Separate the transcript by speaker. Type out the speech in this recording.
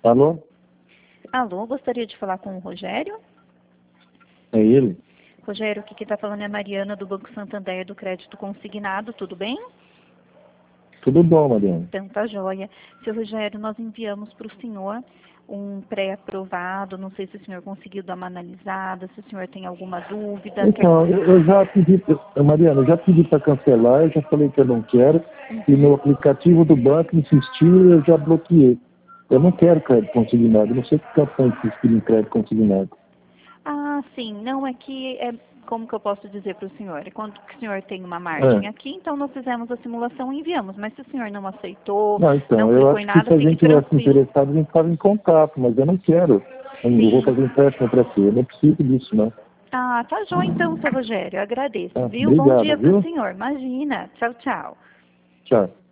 Speaker 1: Alô?
Speaker 2: Alô, gostaria de falar com o Rogério.
Speaker 1: É ele?
Speaker 2: Rogério, aqui que está falando é a Mariana do Banco Santander do Crédito Consignado, tudo bem?
Speaker 1: Tudo bom, Mariana?
Speaker 2: Então tá joia. Seu Rogério, nós enviamos para o senhor um pré-aprovado, não sei se o senhor conseguiu dar uma analisada, se o senhor tem alguma dúvida.
Speaker 1: Então, eu já pedi, Mariana, eu já pedi para cancelar, eu já falei que eu não quero, e no aplicativo do banco insistiu e eu já bloqueei. Eu não quero crédito consignado, eu não sei que campanha insistir em crédito consignado.
Speaker 2: Ah, sim, não é que como que eu posso dizer para o senhor? É quando o senhor tem uma margem aqui, então nós fizemos a simulação e enviamos, mas se o senhor não aceitou,
Speaker 1: Não,
Speaker 2: não
Speaker 1: então, eu
Speaker 2: clicou em
Speaker 1: acho que
Speaker 2: nada,
Speaker 1: se a
Speaker 2: fique
Speaker 1: gente tivesse
Speaker 2: tranquilo.
Speaker 1: interessado, a gente estava em contato, mas eu não quero. Eu não vou
Speaker 2: Sim.
Speaker 1: fazer empréstimo para você, eu não preciso disso, não.
Speaker 2: Ah, tá joia então, seu Rogério, eu agradeço,
Speaker 1: Tá?
Speaker 2: viu? Bom
Speaker 1: Obrigado,
Speaker 2: dia para o
Speaker 1: viu?
Speaker 2: senhor, imagina. Tchau, tchau.
Speaker 1: Tchau.